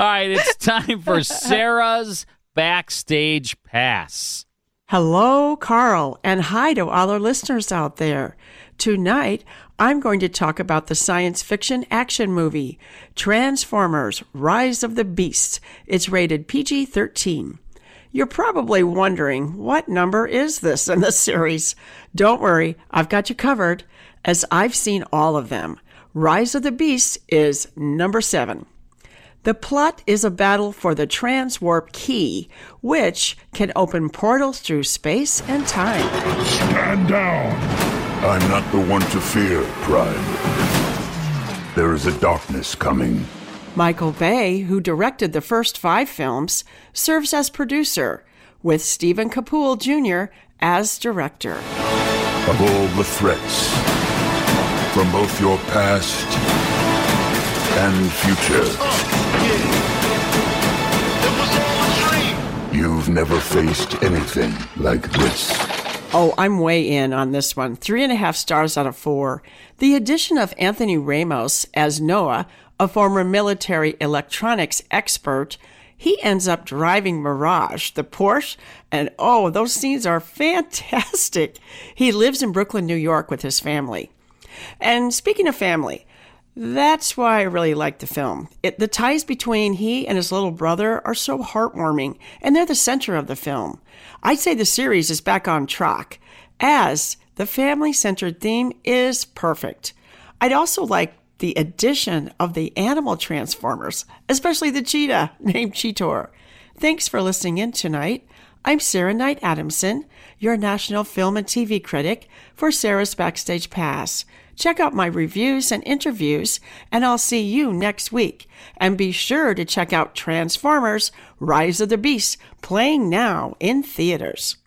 right, it's time for Sarah's Backstage Pass. Hello, Carl, and hi to all our listeners out there. Tonight, I'm going to talk about the science fiction action movie, Transformers: Rise of the Beasts. It's rated PG-13. You're probably wondering, what number is this in the series? Don't worry, I've got you covered, as I've seen all of them. Rise of the Beasts is number 7. The plot is a battle for the Transwarp Key, which can open portals through space and time. Stand down! I'm not the one to fear, Prime. There is a darkness coming. Michael Bay, who directed the first 5 films, serves as producer, with Stephen Capool Jr. as director. Of all the threats, from both your past and future, you've never faced anything like this. Oh, I'm way in on this one. 3.5 stars out of 4. The addition of Anthony Ramos as Noah, a former military electronics expert, he ends up driving Mirage, the Porsche, and oh, those scenes are fantastic. He lives in Brooklyn, New York with his family. And speaking of family, that's why I really like the film. The ties between he and his little brother are so heartwarming, and they're the center of the film. I'd say the series is back on track, as the family-centered theme is perfect. I'd also like the addition of the animal Transformers, especially the cheetah named Cheetor. Thanks for listening in tonight. I'm Sarah Knight Adamson, your national film and TV critic for Sarah's Backstage Pass. Check out my reviews and interviews, and I'll see you next week. And be sure to check out Transformers: Rise of the Beasts, playing now in theaters.